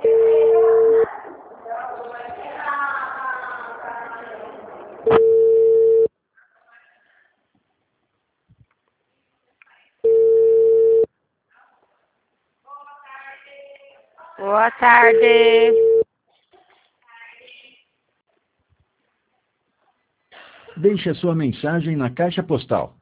Boa tarde. Deixe a sua mensagem na caixa postal